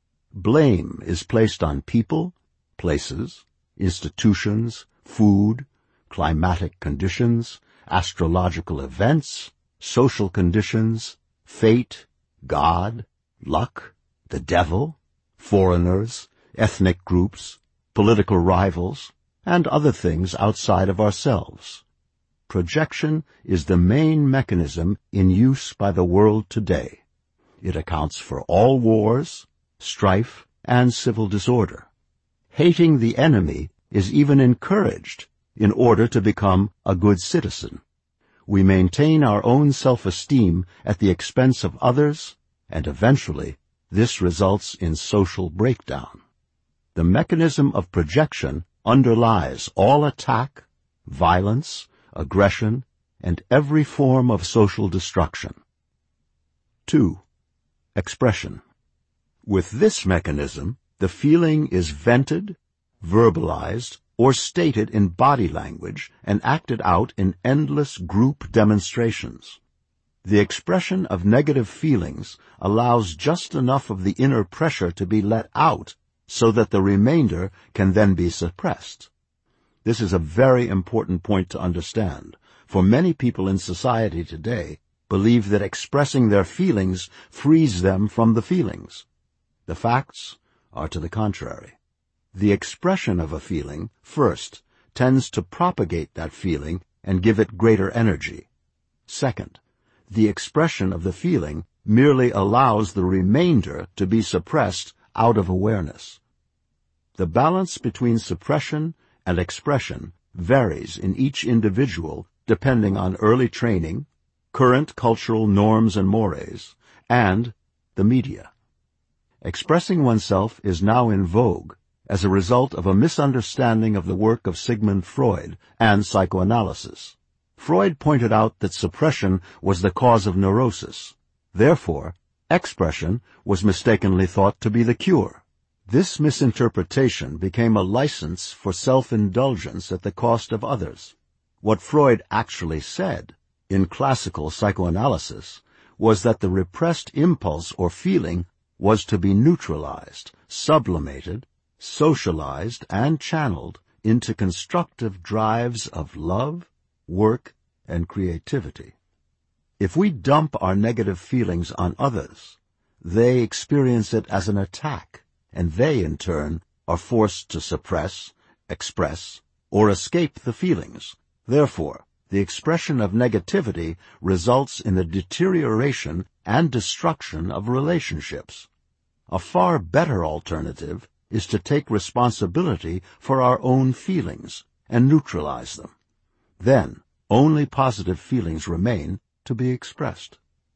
Blame is placed on people, places, institutions, food, climatic conditions, astrological events, social conditions, fate, God, luck, the devil, foreigners, ethnic groups, political rivals, and other things outside of ourselves. Projection is the main mechanism in use by the world today. It accounts for all wars, strife, and civil disorder. Hating the enemy is even encouraged in order to become a good citizen. We maintain our own self-esteem at the expense of others, and eventually this results in social breakdown. The mechanism of projection underlies all attack, violence, aggression, and every form of social destruction. Two. Expression. With this mechanism, the feeling is vented, verbalized, or stated in body language and acted out in endless group demonstrations. The expression of negative feelings allows just enough of the inner pressure to be let out so that the remainder can then be suppressed. This is a very important point to understand, for many people in society today believe that expressing their feelings frees them from the feelings. The facts are to the contrary. The expression of a feeling, first, tends to propagate that feeling and give it greater energy. Second, the expression of the feeling merely allows the remainder to be suppressed out of awareness. The balance between suppression and expression varies in each individual depending on early training, current cultural norms and mores, and the media. Expressing oneself is now in vogue as a result of a misunderstanding of the work of Sigmund Freud and psychoanalysis. Freud pointed out that suppression was the cause of neurosis. Therefore, expression was mistakenly thought to be the cure. This misinterpretation became a license for self-indulgence at the cost of others. What Freud actually said, in classical psychoanalysis, was that the repressed impulse or feeling was to be neutralized, sublimated, socialized, and channeled into constructive drives of love, work, and creativity. If we dump our negative feelings on others, they experience it as an attack, and they, in turn, are forced to suppress, express, or escape the feelings. Therefore, the expression of negativity results in the deterioration and destruction of relationships. A far better alternative is to take responsibility for our own feelings and neutralize them. Then, only positive feelings remain to be expressed.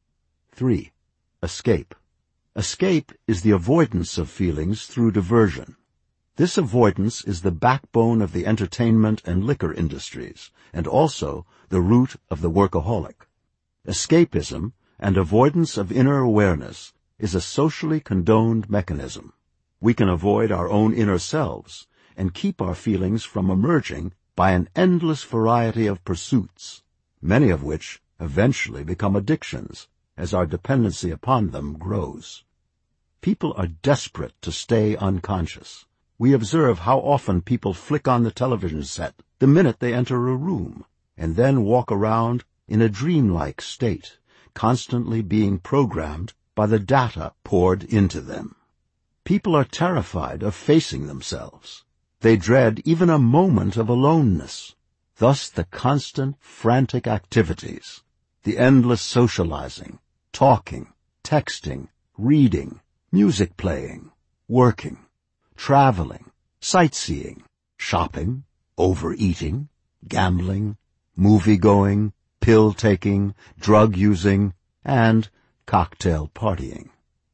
Three. Escape. Escape is the avoidance of feelings through diversion. This avoidance is the backbone of the entertainment and liquor industries, and also the root of the workaholic. Escapism and avoidance of inner awareness is a socially condoned mechanism. We can avoid our own inner selves and keep our feelings from emerging by an endless variety of pursuits, many of which eventually become addictions as our dependency upon them grows. People are desperate to stay unconscious. We observe how often people flick on the television set the minute they enter a room, and then walk around in a dreamlike state, constantly being programmed by the data poured into them. People are terrified of facing themselves. They dread even a moment of aloneness. Thus the constant, frantic activities, the endless socializing, talking, texting, reading, music playing, working, traveling, sightseeing, shopping, overeating, gambling, movie-going, pill-taking, drug-using, and cocktail partying.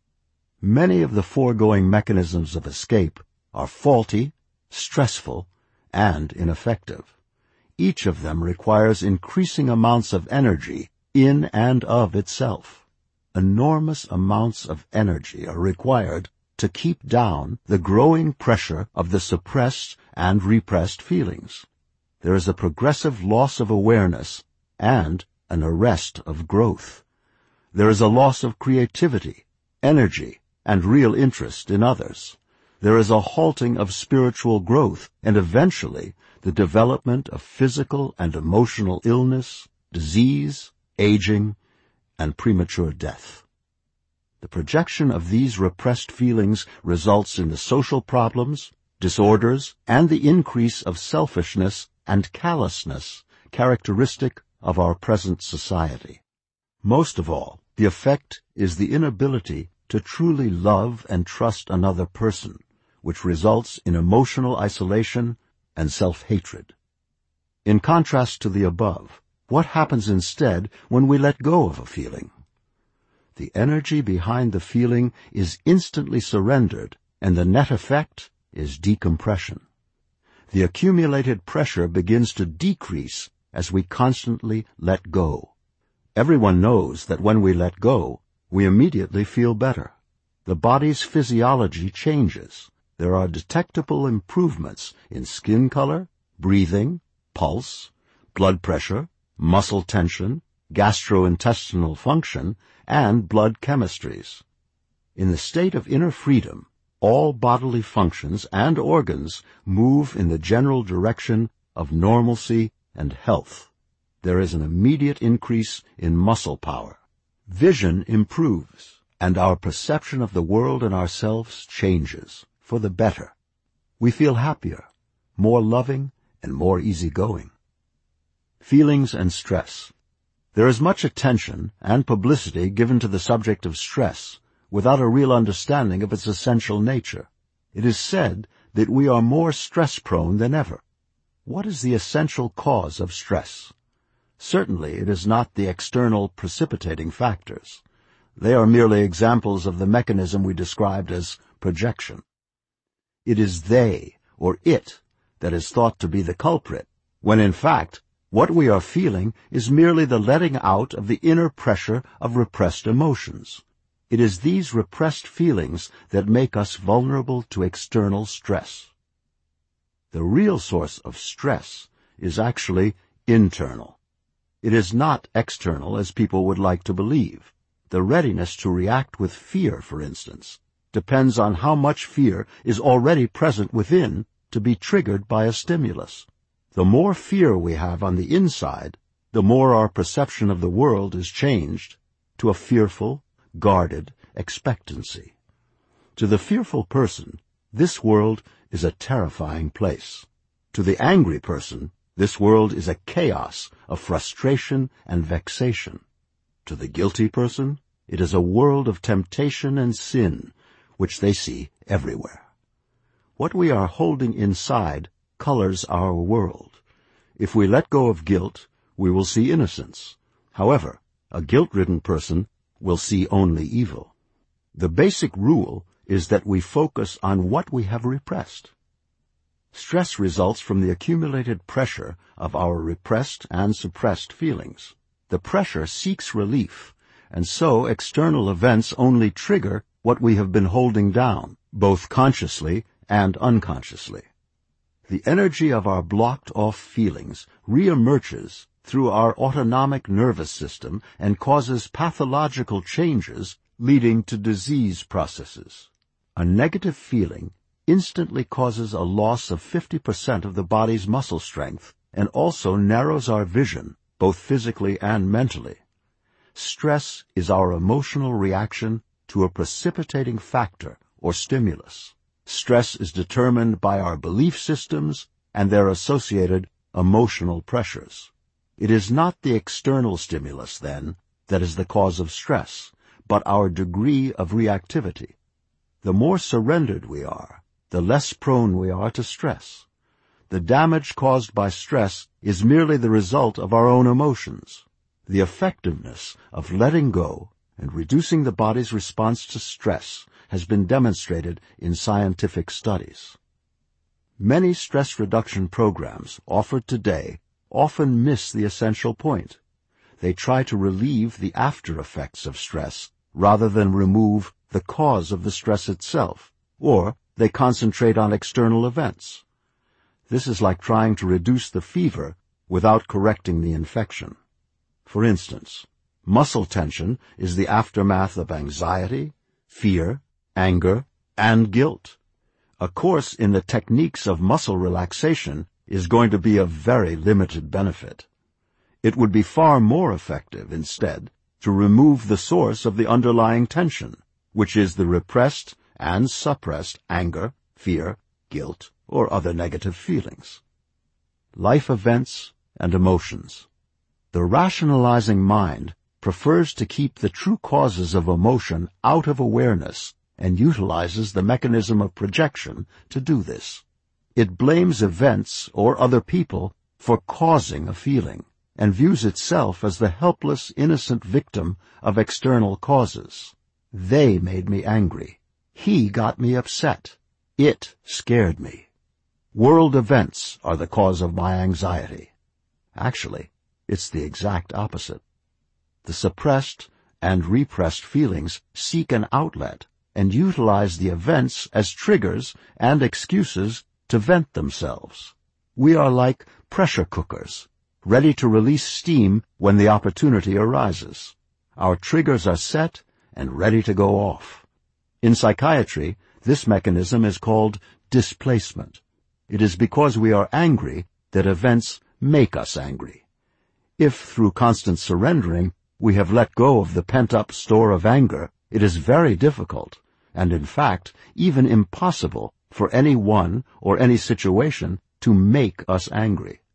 Many of the foregoing mechanisms of escape are faulty, stressful, and ineffective. Each of them requires increasing amounts of energy in and of itself. Enormous amounts of energy are required to keep down the growing pressure of the suppressed and repressed feelings. There is a progressive loss of awareness and an arrest of growth. There is a loss of creativity, energy, and real interest in others. There is a halting of spiritual growth and eventually the development of physical and emotional illness, disease, aging, and premature death. The projection of these repressed feelings results in the social problems, disorders, and the increase of selfishness and callousness characteristic of our present society. Most of all, the effect is the inability to truly love and trust another person, which results in emotional isolation and self-hatred. In contrast to the above, what happens instead when we let go of a feeling? The energy behind the feeling is instantly surrendered, and the net effect is decompression. The accumulated pressure begins to decrease as we constantly let go. Everyone knows that when we let go, we immediately feel better. The body's physiology changes. There are detectable improvements in skin color, breathing, pulse, blood pressure, muscle tension, gastrointestinal function, and blood chemistries. In the state of inner freedom, all bodily functions and organs move in the general direction of normalcy and health. There is an immediate increase in muscle power. Vision improves, and our perception of the world and ourselves changes for the better. We feel happier, more loving, and more easygoing. Feelings and stress. There is much attention and publicity given to the subject of stress without a real understanding of its essential nature. It is said that we are more stress-prone than ever. What is the essential cause of stress? Certainly it is not the external precipitating factors. They are merely examples of the mechanism we described as projection. It is they, or it, that is thought to be the culprit, when in fact what we are feeling is merely the letting out of the inner pressure of repressed emotions. It is these repressed feelings that make us vulnerable to external stress. The real source of stress is actually internal. It is not external as people would like to believe. The readiness to react with fear, for instance, depends on how much fear is already present within to be triggered by a stimulus. The more fear we have on the inside, the more our perception of the world is changed to a fearful, guarded expectancy. To the fearful person, this world is a terrifying place. To the angry person, this world is a chaos of frustration and vexation. To the guilty person, it is a world of temptation and sin, which they see everywhere. What we are holding inside colors our world. If we let go of guilt, we will see innocence. However, a guilt-ridden person will see only evil. The basic rule is that we focus on what we have repressed. Stress results from the accumulated pressure of our repressed and suppressed feelings. The pressure seeks relief, and so external events only trigger what we have been holding down, both consciously and unconsciously. The energy of our blocked-off feelings reemerges through our autonomic nervous system and causes pathological changes leading to disease processes. A negative feeling instantly causes a loss of fifty percent of the body's muscle strength and also narrows our vision, both physically and mentally. Stress is our emotional reaction to a precipitating factor or stimulus. Stress is determined by our belief systems and their associated emotional pressures. It is not the external stimulus, then, that is the cause of stress, but our degree of reactivity. The more surrendered we are, the less prone we are to stress. The damage caused by stress is merely the result of our own emotions. The effectiveness of letting go and reducing the body's response to stress has been demonstrated in scientific studies. Many stress reduction programs offered today often miss the essential point. They try to relieve the after effects of stress rather than remove the cause of the stress itself, or they concentrate on external events. This is like trying to reduce the fever without correcting the infection. For instance, muscle tension is the aftermath of anxiety, fear, anger, and guilt. A course in the techniques of muscle relaxation is going to be of very limited benefit. It would be far more effective, instead, to remove the source of the underlying tension, which is the repressed and suppressed anger, fear, guilt, or other negative feelings. Life events and emotions. The rationalizing mind prefers to keep the true causes of emotion out of awareness and utilizes the mechanism of projection to do this. It blames events or other people for causing a feeling, and views itself as the helpless, innocent victim of external causes. They made me angry. He got me upset. It scared me. World events are the cause of my anxiety. Actually, it's the exact opposite. The suppressed and repressed feelings seek an outlet and utilize the events as triggers and excuses to vent themselves. We are like pressure cookers, ready to release steam when the opportunity arises. Our triggers are set and ready to go off. In psychiatry, this mechanism is called displacement. It is because we are angry that events make us angry. If, through constant surrendering, we have let go of the pent-up store of anger, it is very difficult, and in fact, even impossible, for any one or any situation to make us angry.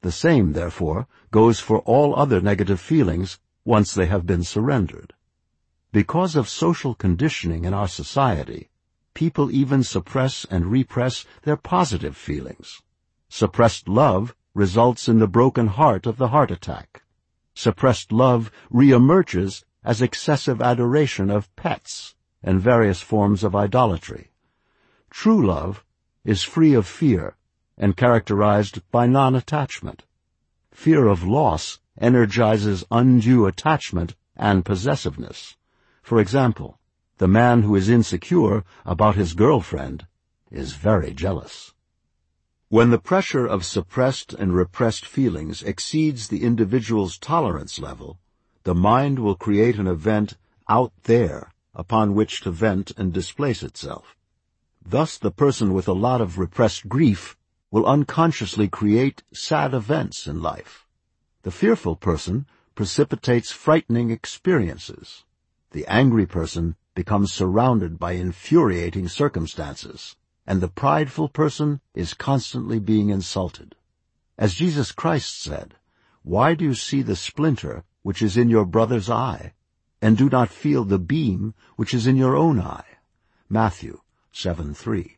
The same, therefore, goes for all other negative feelings once they have been surrendered. Because of social conditioning in our society, people even suppress and repress their positive feelings. Suppressed love results in the broken heart of the heart attack. Suppressed love reemerges as excessive adoration of pets and various forms of idolatry. True love is free of fear and characterized by non-attachment. Fear of loss energizes undue attachment and possessiveness. For example, the man who is insecure about his girlfriend is very jealous. When the pressure of suppressed and repressed feelings exceeds the individual's tolerance level, the mind will create an event out there upon which to vent and displace itself. Thus, the person with a lot of repressed grief will unconsciously create sad events in life. The fearful person precipitates frightening experiences. The angry person becomes surrounded by infuriating circumstances, and the prideful person is constantly being insulted. As Jesus Christ said, "Why do you see the splinter which is in your brother's eye, and do not feel the beam which is in your own eye?" Matthew seven three.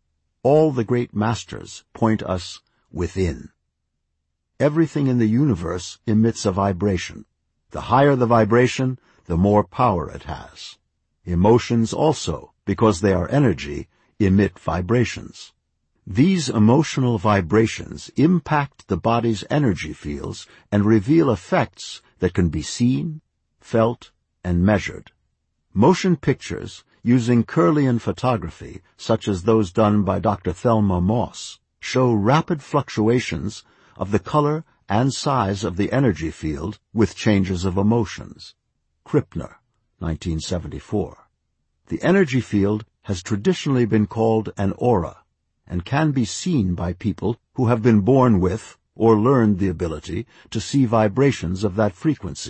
All the great masters point us within. Everything in the universe emits a vibration. The higher the vibration, the more power it has. Emotions also, because they are energy, emit vibrations. These emotional vibrations impact the body's energy fields and reveal effects that can be seen, felt, and measured. Motion pictures using Kirlian photography, such as those done by Doctor Thelma Moss, show rapid fluctuations of the color and size of the energy field with changes of emotions. Krippner, nineteen seventy-four. The energy field has traditionally been called an aura and can be seen by people who have been born with or learned the ability to see vibrations of that frequency.